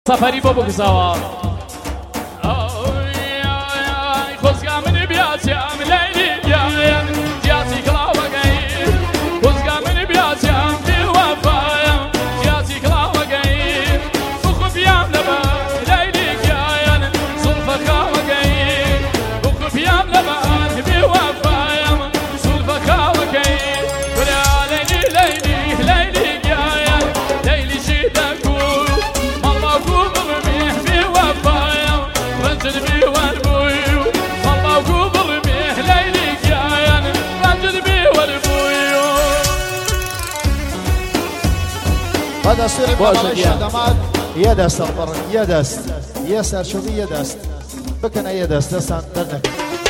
سفری بابو کساوا خوزگا من بیاسیم لیلی بیایم جیاسی کلاوه گیر خوزگا من بیاسیم دل وفایم جیاسی کلاوه گیر بخو بیام لبا لیلی بیایم زلفه کلاوه گیر بخو بیام لبا بی وفایم زلفه کلاوه گیر برا لیلی لیلی لیلی بیایم لیلی شیدکو هذا سوري بمالي شدمات يدست القرن يدست يسر شو بي يدست بكنا يدست دستان درنك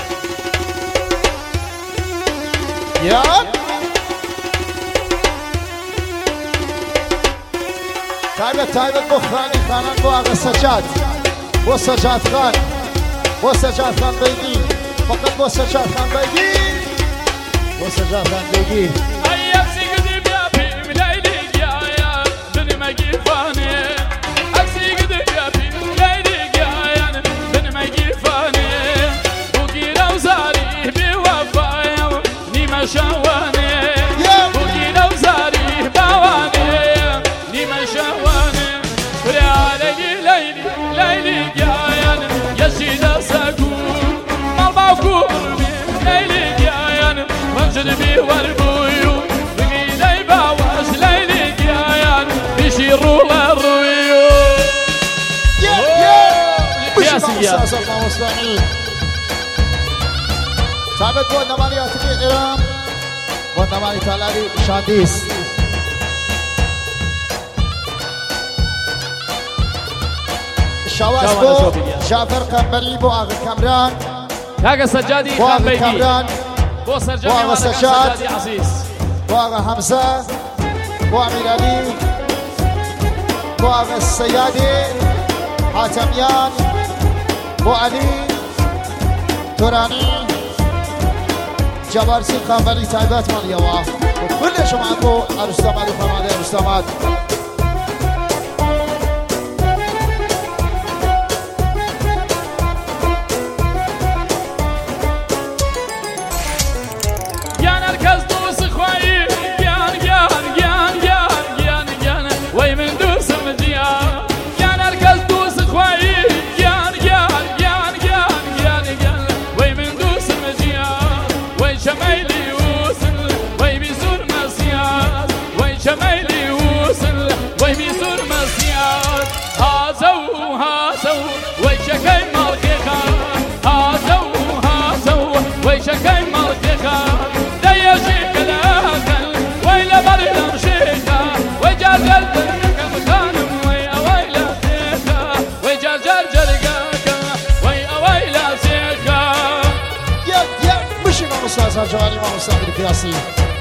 يا تايبت بخراني خانان بو آغا سجاد بو سجاد خان بو سجاد خان بيجي فقط بو سجاد خان بيجي بو سجاد خان بيجي جنبي والبويو بقيني باواش ليلي جايان بيشيروا للرويو يا سيدي ثابت بود نمانی آتیکی ایران بود نمانی تالاری شاندیس شواز بو جعفر قنبلی بو آغا کمران کاغا سجادی بو آغا کمران بو آغا سجادی عزیز بو آغا حمزه بو امیر علی بو آغا السیادی حاتمیان بو علی تورانی جبارسی قنبلی تایبت مالی و کل شما بو ارستامد و فرماده ارستامد جواني ما مستعد القياسي